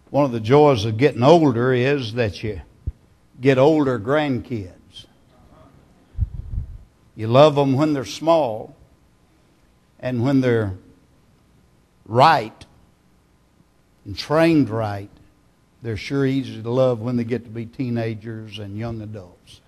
One of the joys of getting older is that you get older grandkids. You love them when they're small, and when they're right and trained right, they're sure easy to love when they get to be teenagers and young adults.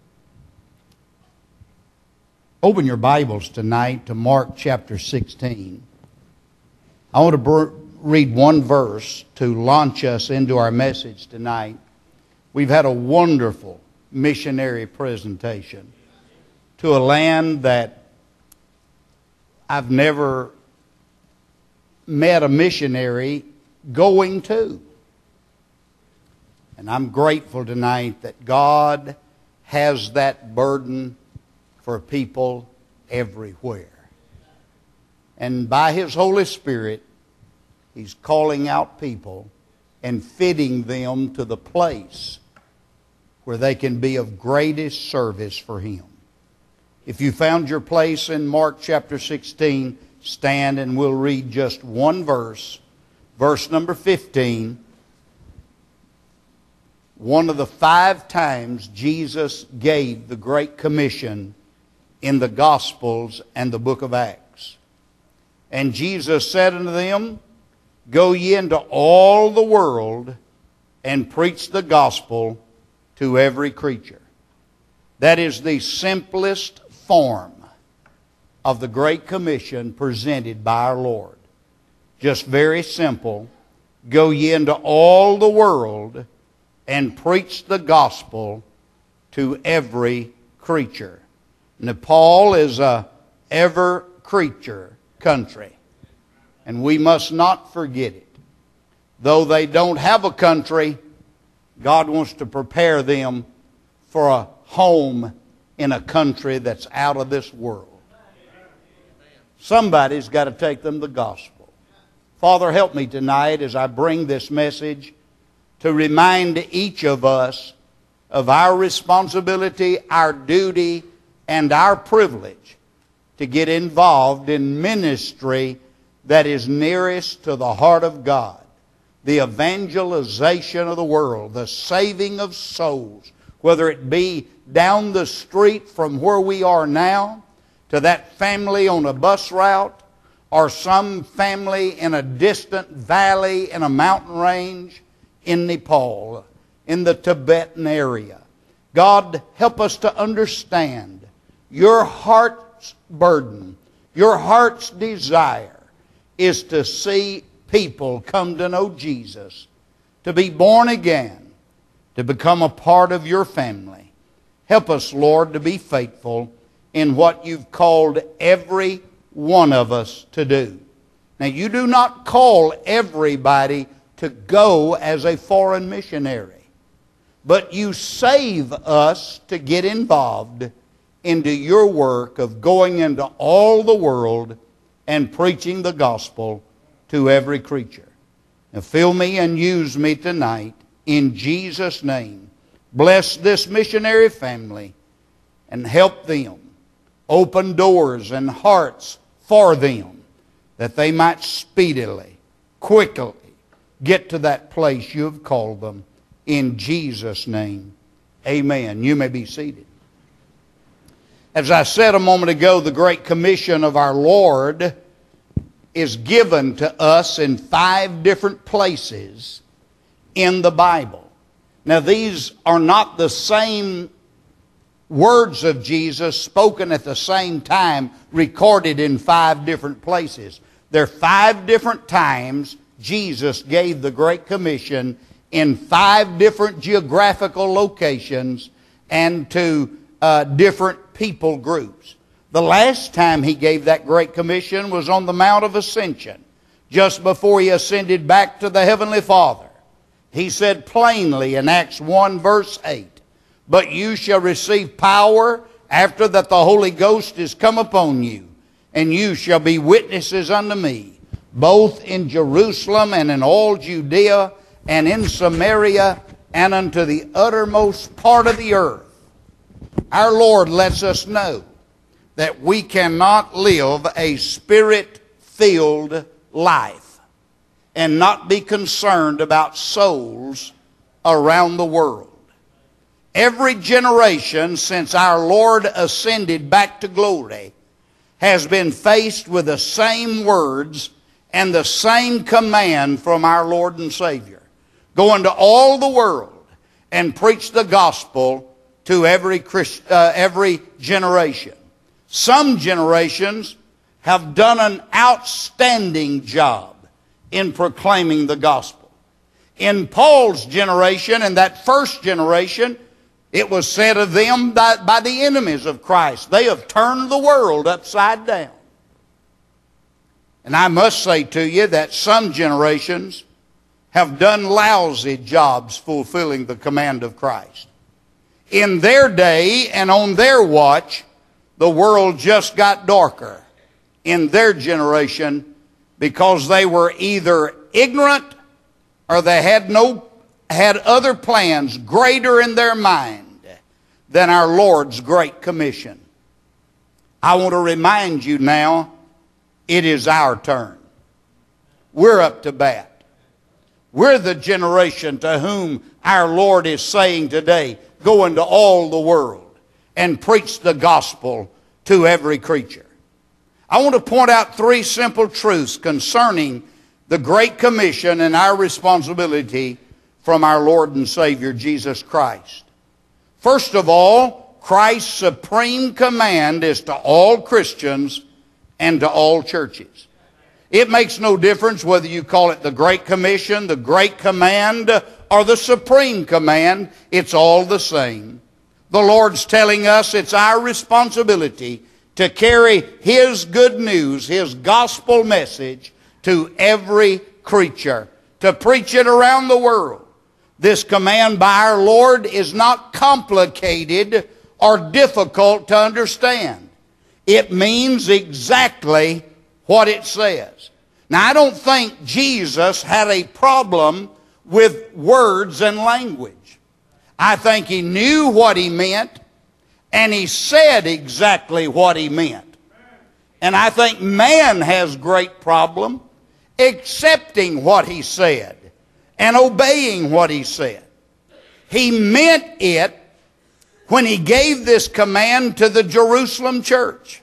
Open your Bibles tonight to Mark chapter 16. I want to read one verse to launch us into our message tonight. We've had a wonderful missionary presentation to a land that I've never met a missionary going to. And I'm grateful tonight that God has that burden for people everywhere. And by His Holy Spirit, He's calling out people and fitting them to the place where they can be of greatest service for Him. If you found your place in Mark chapter 16, stand and we'll read just one verse. Verse number 15. One of the 5 times Jesus gave the Great Commission in the Gospels and the book of Acts. And Jesus said unto them, Go ye into all the world and preach the gospel to every creature. That is the simplest form of the Great Commission presented by our Lord. Just very simple. Go ye into all the world and preach the gospel to every creature. Nepal is a ever-creature country, and we must not forget it. Though they don't have a country, God wants to prepare them for a home in a country that's out of this world. Somebody's got to take them the gospel. Father, help me tonight as I bring this message to remind each of us of our responsibility, our duty, and our privilege to get involved in ministry that is nearest to the heart of God. The evangelization of the world, the saving of souls, whether it be down the street from where we are now to that family on a bus route, or some family in a distant valley in a mountain range in Nepal, in the Tibetan area. God, help us to understand your heart's burden, your heart's desire is to see people come to know Jesus, to be born again, to become a part of your family. Help us, Lord, to be faithful in what you've called every one of us to do. Now, you do not call everybody to go as a foreign missionary, but you save us to get involved into your work of going into all the world and preaching the gospel to every creature. Now fill me and use me tonight in Jesus' name. Bless this missionary family and help them. Open doors and hearts for them that they might speedily, quickly get to that place you have called them. In Jesus' name, amen. You may be seated. As I said a moment ago, the Great Commission of our Lord is given to us in 5 different places in the Bible. Now, these are not the same words of Jesus spoken at the same time, recorded in 5 different places. There are 5 different times Jesus gave the Great Commission in 5 different geographical locations and to different people groups. The last time He gave that Great Commission was on the Mount of Ascension, just before He ascended back to the Heavenly Father. He said plainly in Acts 1 verse 8, But you shall receive power after that the Holy Ghost is come upon you, and you shall be witnesses unto me, both in Jerusalem and in all Judea and in Samaria and unto the uttermost part of the earth. Our Lord lets us know that we cannot live a spirit-filled life and not be concerned about souls around the world. Every generation since our Lord ascended back to glory has been faced with the same words and the same command from our Lord and Savior. Go into all the world and preach the gospel to every generation. Some generations have done an outstanding job in proclaiming the gospel. In Paul's generation, and that first generation, it was said of them by the enemies of Christ, they have turned the world upside down. And I must say to you that some generations have done lousy jobs fulfilling the command of Christ. In their day and on their watch, the world just got darker in their generation because they were either ignorant or they had other plans greater in their mind than our Lord's Great Commission. I want to remind you now, it is our turn. We're up to bat. We're the generation to whom our Lord is saying today, go into all the world and preach the gospel to every creature. I want to point out three simple truths concerning the Great Commission and our responsibility from our Lord and Savior Jesus Christ. First of all, Christ's supreme command is to all Christians and to all churches. It makes no difference whether you call it the Great Commission, the Great Command, or the Supreme Command. It's all the same. The Lord's telling us it's our responsibility to carry His good news, His gospel message to every creature, to preach it around the world. This command by our Lord is not complicated or difficult to understand. It means exactly what it says. Now, I don't think Jesus had a problem with words and language. I think He knew what He meant, and He said exactly what He meant. And I think man has great problem accepting what He said and obeying what He said. He meant it when He gave this command to the Jerusalem church.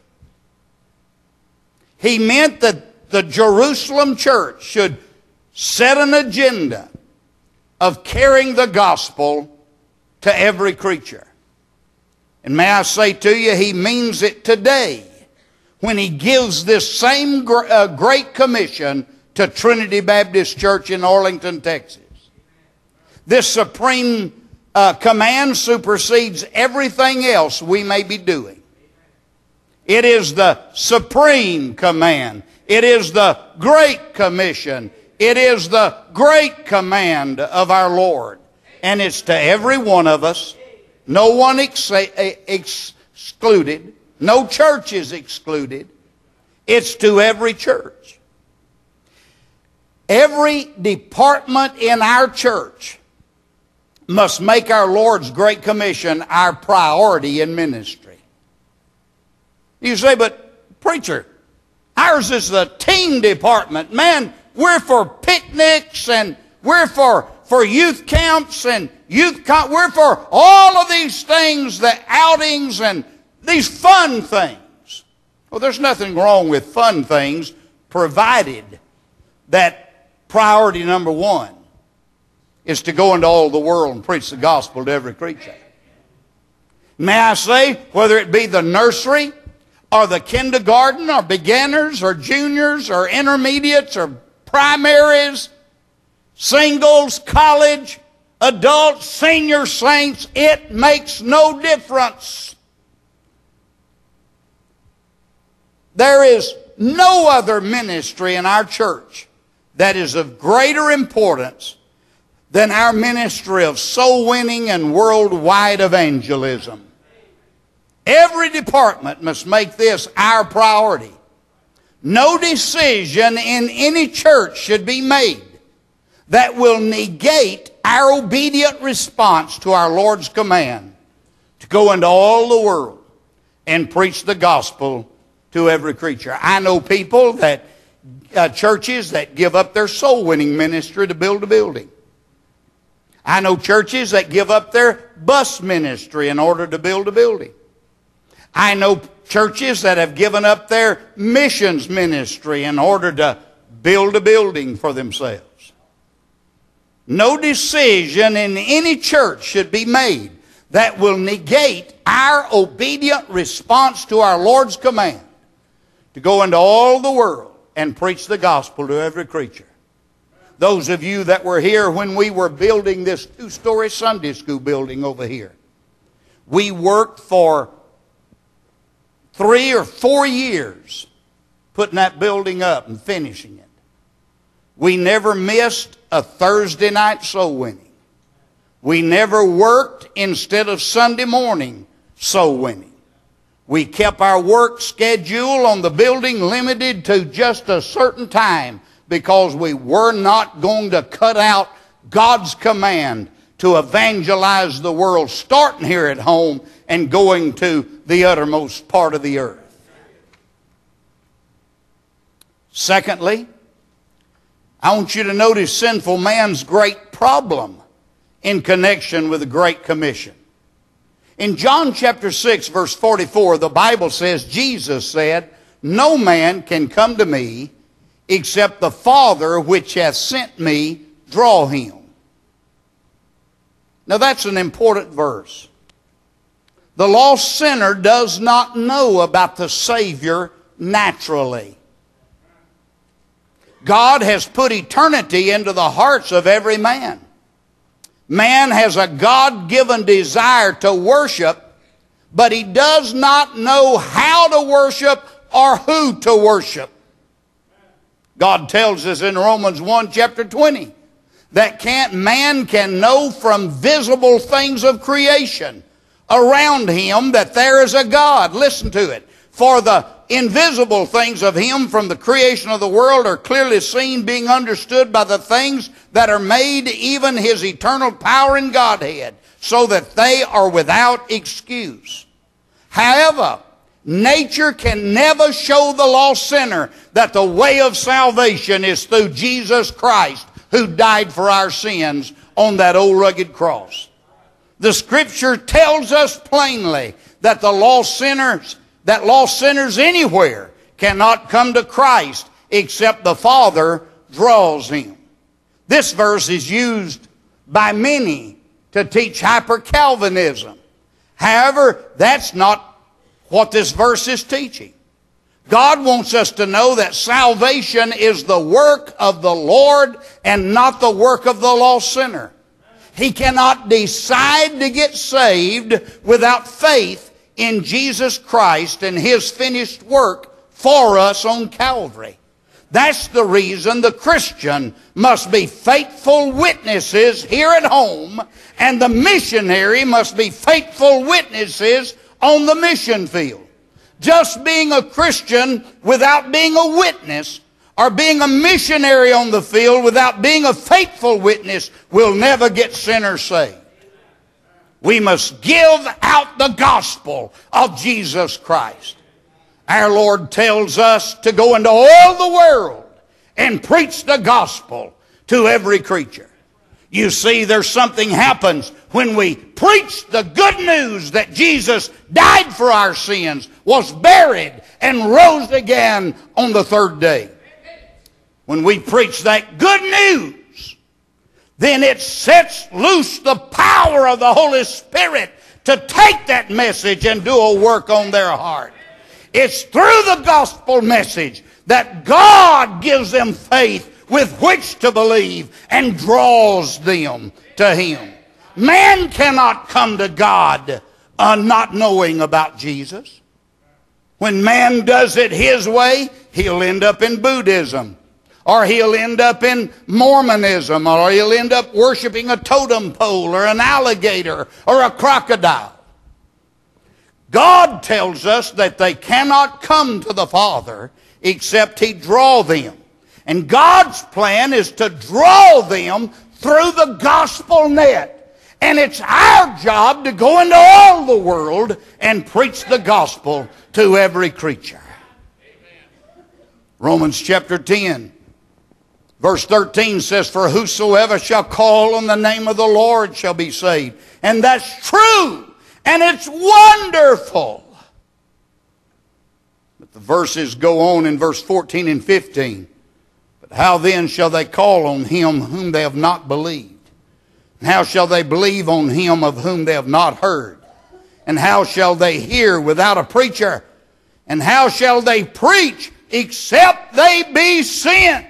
He meant that the Jerusalem church should set an agenda of carrying the gospel to every creature. And may I say to you, He means it today when He gives this same Great Commission to Trinity Baptist Church in Arlington, Texas. This supreme command supersedes everything else we may be doing. It is the supreme command. It is the Great Commission. It is the great command of our Lord. And it's to every one of us. No one excluded. No church is excluded. It's to every church. Every department in our church must make our Lord's Great Commission our priority in ministry. You say, but preacher, ours is the team department. Man, we're for picnics and we're for youth camps and we're for all of these things, the outings and these fun things. Well, there's nothing wrong with fun things, provided that priority number one is to go into all the world and preach the gospel to every creature. May I say, whether it be the nursery or the kindergarten or beginners or juniors or intermediates or primaries, singles, college, adults, senior saints, it makes no difference. There is no other ministry in our church that is of greater importance than our ministry of soul winning and worldwide evangelism. Every department must make this our priority. No decision in any church should be made that will negate our obedient response to our Lord's command to go into all the world and preach the gospel to every creature. I know people that churches that give up their soul winning ministry to build a building. I know churches that give up their bus ministry in order to build a building. I know churches that have given up their missions ministry in order to build a building for themselves. No decision in any church should be made that will negate our obedient response to our Lord's command to go into all the world and preach the gospel to every creature. Those of you that were here when we were building this 2-story Sunday school building over here, we worked for 3 or 4 years putting that building up and finishing it. We never missed a Thursday night soul winning. We never worked instead of Sunday morning soul winning. We kept our work schedule on the building limited to just a certain time because we were not going to cut out God's command to evangelize the world, starting here at home and going to the uttermost part of the earth. Secondly, I want you to notice sinful man's great problem in connection with the Great Commission. In John chapter 6, verse 44, the Bible says, Jesus said, "No man can come to me except the Father which hath sent me draw him." Now that's an important verse. The lost sinner does not know about the Savior naturally. God has put eternity into the hearts of every man. Man has a God-given desire to worship, but he does not know how to worship or who to worship. God tells us in Romans 1 chapter 20 that man can know from visible things of creation around him that there is a God. Listen to it. For the invisible things of him from the creation of the world are clearly seen, being understood by the things that are made, even his eternal power and Godhead, so that they are without excuse. However, nature can never show the lost sinner that the way of salvation is through Jesus Christ, who died for our sins on that old rugged cross. The Scripture tells us plainly that lost sinners anywhere cannot come to Christ except the Father draws him. This verse is used by many to teach hyper-Calvinism. However, that's not what this verse is teaching. God wants us to know that salvation is the work of the Lord and not the work of the lost sinner. He cannot decide to get saved without faith in Jesus Christ and His finished work for us on Calvary. That's the reason the Christian must be faithful witnesses here at home, and the missionary must be faithful witnesses on the mission field. Just being a Christian without being a witness, or being a missionary on the field without being a faithful witness, will never get sinners saved. We must give out the gospel of Jesus Christ. Our Lord tells us to go into all the world and preach the gospel to every creature. You see, there's something happens when we preach the good news that Jesus died for our sins, was buried, and rose again on the third day. When we preach that good news, then it sets loose the power of the Holy Spirit to take that message and do a work on their heart. It's through the gospel message that God gives them faith with which to believe and draws them to Him. Man cannot come to God not knowing about Jesus. When man does it his way, he'll end up in Buddhism, or he'll end up in Mormonism, or he'll end up worshiping a totem pole or an alligator or a crocodile. God tells us that they cannot come to the Father except He draw them. And God's plan is to draw them through the gospel net. And it's our job to go into all the world and preach the gospel to every creature. Romans chapter 10, verse 13 says, "For whosoever shall call on the name of the Lord shall be saved." And that's true, and it's wonderful. But the verses go on in verse 14 and 15. "But how then shall they call on him whom they have not believed? And how shall they believe on him of whom they have not heard? And how shall they hear without a preacher? And how shall they preach except they be sent?"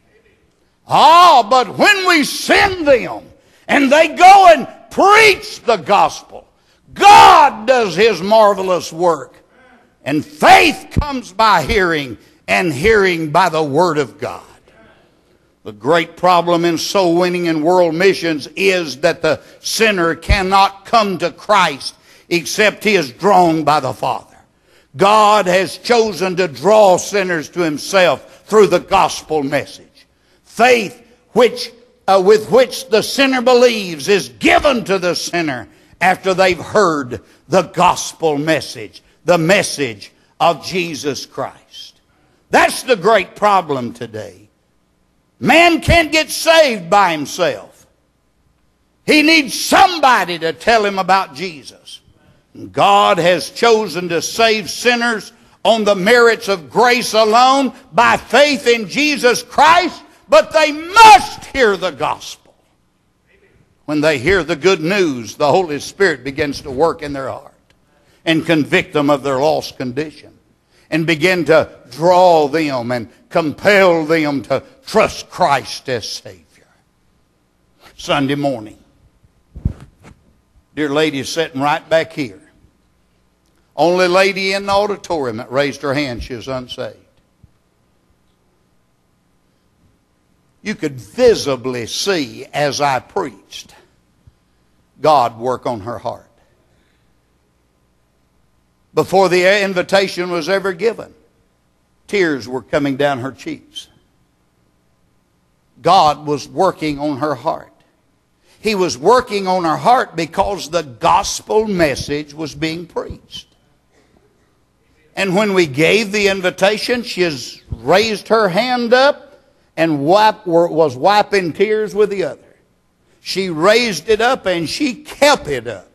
But when we send them and they go and preach the gospel, God does His marvelous work. And faith comes by hearing, and hearing by the Word of God. The great problem in soul winning and world missions is that the sinner cannot come to Christ except he is drawn by the Father. God has chosen to draw sinners to Himself through the gospel message. Faith with which the sinner believes is given to the sinner after they've heard the gospel message, the message of Jesus Christ. That's the great problem today. Man can't get saved by himself. He needs somebody to tell him about Jesus. God has chosen to save sinners on the merits of grace alone, by faith in Jesus Christ, but they must hear the gospel. When they hear the good news, the Holy Spirit begins to work in their heart and convict them of their lost condition, and begin to draw them and compel them to trust Christ as Savior. Sunday morning, dear lady is sitting right back here. Only lady in the auditorium that raised her hand, she was unsaved. You could visibly see as I preached God work on her heart. Before the invitation was ever given, tears were coming down her cheeks. God was working on her heart. He was working on her heart because the gospel message was being preached. And when we gave the invitation, she has raised her hand up and was wiping tears with the other. She raised it up and she kept it up.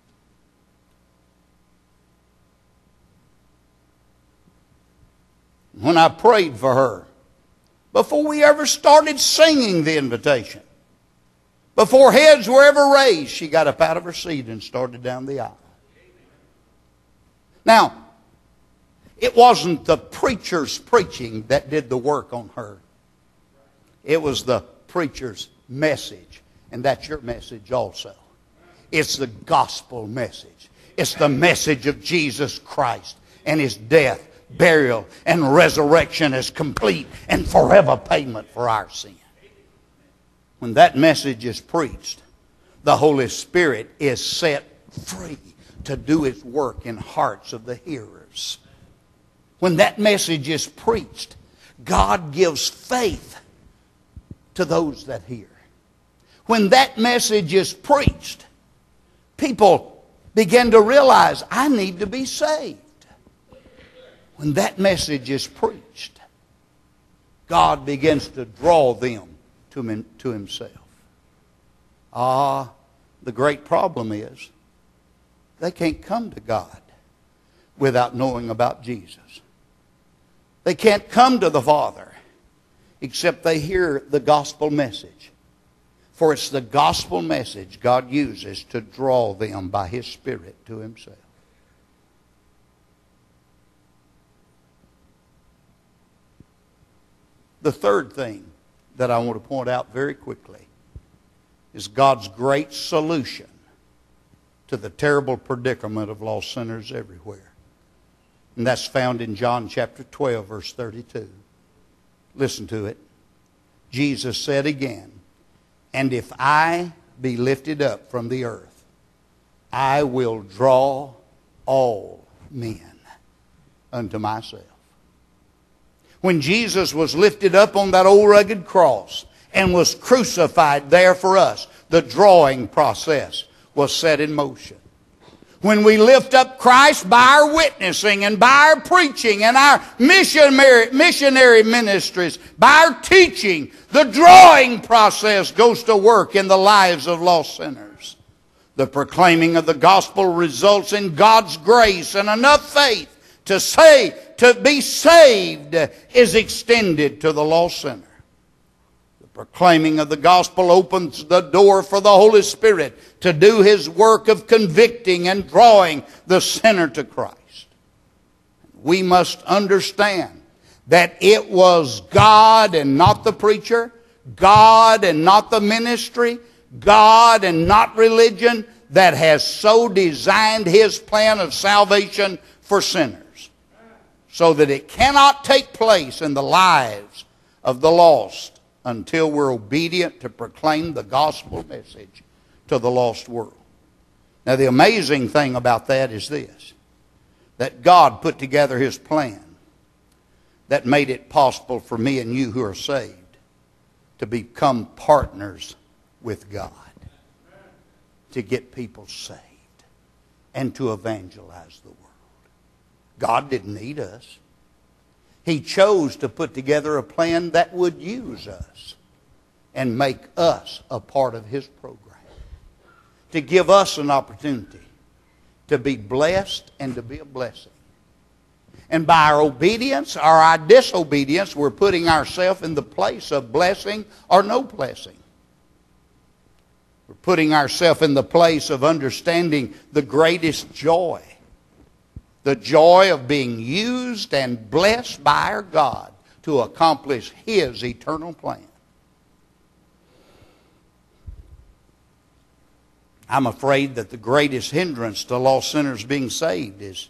When I prayed for her, before we ever started singing the invitation, before heads were ever raised, she got up out of her seat and started down the aisle. Now, it wasn't the preacher's preaching that did the work on her. It was the preacher's message. And that's your message also. It's the gospel message. It's the message of Jesus Christ and His death, burial, and resurrection as complete and forever payment for our sin. When that message is preached, the Holy Spirit is set free to do His work in hearts of the hearers. When that message is preached, God gives faith to those that hear. When that message is preached, people begin to realize, I need to be saved. When that message is preached, God begins to draw them to Himself. The great problem is they can't come to God without knowing about Jesus. They can't come to the Father except they hear the gospel message. For it's the gospel message God uses to draw them by His Spirit to Himself. The third thing that I want to point out very quickly is God's great solution to the terrible predicament of lost sinners everywhere. And that's found in John chapter 12, verse 32. Listen to it. Jesus said again, "And if I be lifted up from the earth, I will draw all men unto myself." When Jesus was lifted up on that old rugged cross and was crucified there for us, the drawing process was set in motion. When we lift up Christ by our witnessing and by our preaching and our missionary ministries, by our teaching, the drawing process goes to work in the lives of lost sinners. The proclaiming of the gospel results in God's grace, and enough faith to be saved is extended to the lost sinner. The proclaiming of the gospel opens the door for the Holy Spirit to do His work of convicting and drawing the sinner to Christ. We must understand that it was God and not the preacher, God and not the ministry, God and not religion that has so designed His plan of salvation for sinners, so that it cannot take place in the lives of the lost until we're obedient to proclaim the gospel message to the lost world. Now, the amazing thing about that is this, that God put together His plan that made it possible for me and you who are saved to become partners with God, to get people saved and to evangelize the world. God didn't need us. He chose to put together a plan that would use us and make us a part of His program, to give us an opportunity to be blessed and to be a blessing. And by our obedience or our disobedience, we're putting ourselves in the place of blessing or no blessing. We're putting ourselves in the place of understanding the greatest joy. The joy of being used and blessed by our God to accomplish His eternal plan. I'm afraid that the greatest hindrance to lost sinners being saved is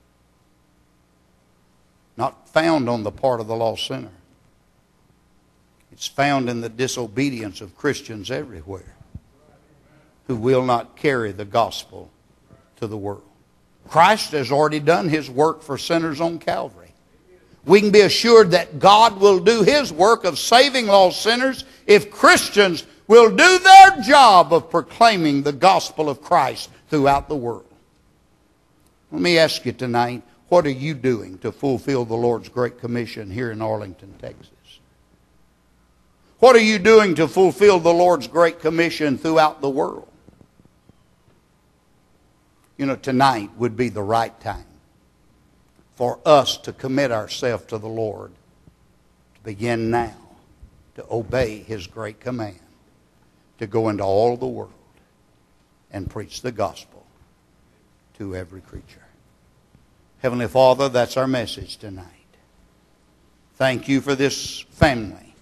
not found on the part of the lost sinner. It's found in the disobedience of Christians everywhere who will not carry the gospel to the world. Christ has already done His work for sinners on Calvary. We can be assured that God will do His work of saving lost sinners if Christians will do their job of proclaiming the gospel of Christ throughout the world. Let me ask you tonight, what are you doing to fulfill the Lord's Great Commission here in Arlington, Texas? What are you doing to fulfill the Lord's Great Commission throughout the world? You know, tonight would be the right time for us to commit ourselves to the Lord, to begin now to obey His great command, to go into all the world and preach the gospel to every creature. Heavenly Father, that's our message tonight. Thank You for this family